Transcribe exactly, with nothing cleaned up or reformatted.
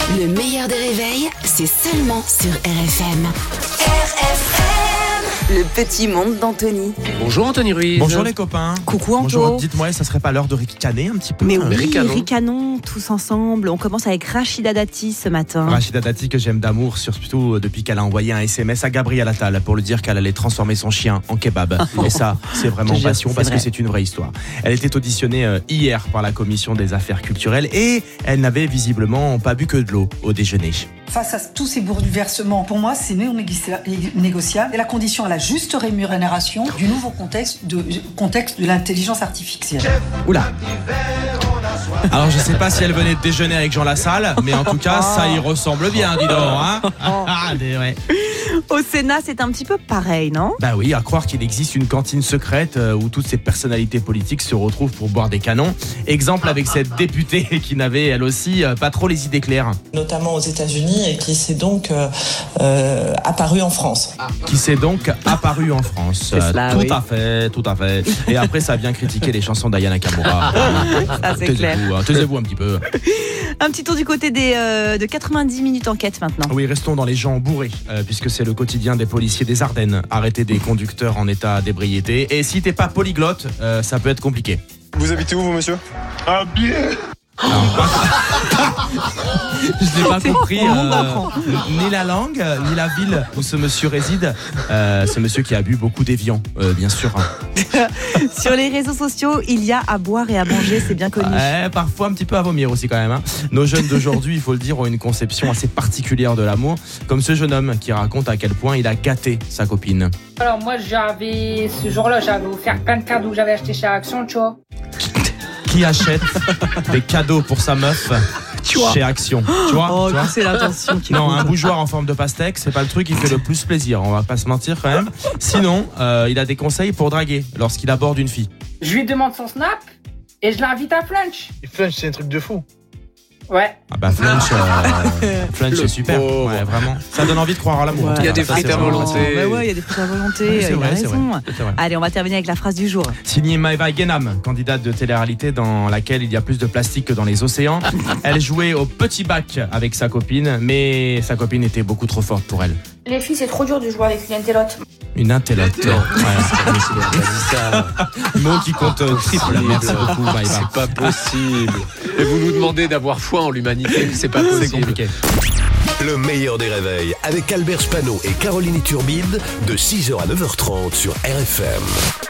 Le meilleur des réveils, c'est seulement sur R F M. R F M, le petit monde d'Anthony. Bonjour Anthony Ruiz. Bonjour les copains. Coucou Anto. Bonjour, dites-moi, ça serait pas l'heure de ricaner un petit peu? Mais oui, ricanons. ricanons tous ensemble. On commence avec Rachida Dati ce matin. Rachida Dati que j'aime d'amour, surtout depuis qu'elle a envoyé un S M S à Gabriel Attal pour lui dire qu'elle allait transformer son chien en kebab. Et ça, c'est vraiment Je te jure, passion c'est parce vrai. que c'est une vraie histoire. Elle était auditionnée euh, hier par la commission des affaires culturelles et elle n'avait visiblement pas bu que de l'eau au déjeuner. Face à tous ces bouleversements, pour moi, c'est non négociable. Et la condition à la juste rémunération du nouveau contexte de, contexte de l'intelligence artificielle. Oula. Alors je sais pas si elle venait de déjeuner avec Jean Lassalle, mais en tout cas ça y ressemble bien, dis donc. Hein. Ah, des- ouais. Au Sénat, c'est un petit peu pareil, non? Bah oui, à croire qu'il existe une cantine secrète euh, où toutes ces personnalités politiques se retrouvent pour boire des canons. Exemple avec cette députée qui n'avait elle aussi euh, pas trop les idées claires. Notamment aux États-Unis et qui s'est donc euh, euh, apparu en France. Qui s'est donc apparue en France. C'est cela, tout oui. à fait, tout à fait. Et après ça vient critiquer les chansons d'Ayana Kamura. Ça, c'est clair. Taisez-vous, hein, taisez-vous un petit peu. Un petit tour du côté des, euh, de quatre-vingt-dix minutes enquête maintenant. Oui, restons dans les gens bourrés, euh, puisque c'est le quotidien des policiers des Ardennes. Arrêter des conducteurs en état d'ébriété. Et si t'es pas polyglotte, euh, ça peut être compliqué. Vous habitez où, vous, monsieur? Ah, bien. Je n'ai pas C'est compris au monde euh, d'enfant. ni la langue, ni la ville où ce monsieur réside. Euh, ce monsieur qui a bu beaucoup d'évian, euh, bien sûr. Sur les réseaux sociaux, il y a à boire et à manger, c'est bien connu. Ouais, parfois un petit peu à vomir aussi quand même. Hein. Nos jeunes d'aujourd'hui, il faut le dire, ont une conception assez particulière de l'amour, comme ce jeune homme qui raconte à quel point il a gâté sa copine. Alors moi j'avais ce jour-là j'avais offert plein de cadeaux que j'avais acheté chez Action, tu vois. Qui achète des cadeaux pour sa meuf chez Action, tu vois, Oh, tu vois c'est l'intention qui Non, compte. un bougeoir en forme de pastèque, c'est pas le truc qui fait le plus plaisir, on va pas se mentir quand même. Sinon, euh, il a des conseils pour draguer lorsqu'il aborde une fille. Je lui demande son snap et je l'invite à flunch. Et Flunch, c'est un truc de fou. Ouais. Ah bah Flunch, euh, Flunch Le c'est super, pauvre. ouais, vraiment. Ça donne envie de croire à l'amour. Ouais. en tout Il y a cas. des Ça, frites c'est à vraiment- volonté. Bah ouais, il y a des frites à volonté, Ouais, c'est il vrai, a c'est raison. vrai, c'est vrai. Allez, on va terminer avec la phrase du jour. Signée Maëva Guénam, candidate de télé-réalité dans laquelle il y a plus de plastique que dans les océans. Elle jouait au petit bac avec sa copine, mais sa copine était beaucoup trop forte pour elle. Les filles c'est trop dur de jouer avec une intellote. Une intellote. Ouais. ça. Mot qui compte euh, triple. Merci beaucoup Maëva. C'est pas possible. Et vous nous demandez d'avoir foi en l'humanité, c'est pas possible. C'est compliqué. Le meilleur des réveils avec Albert Spano et Caroline Turbide de six heures à neuf heures trente sur R F M.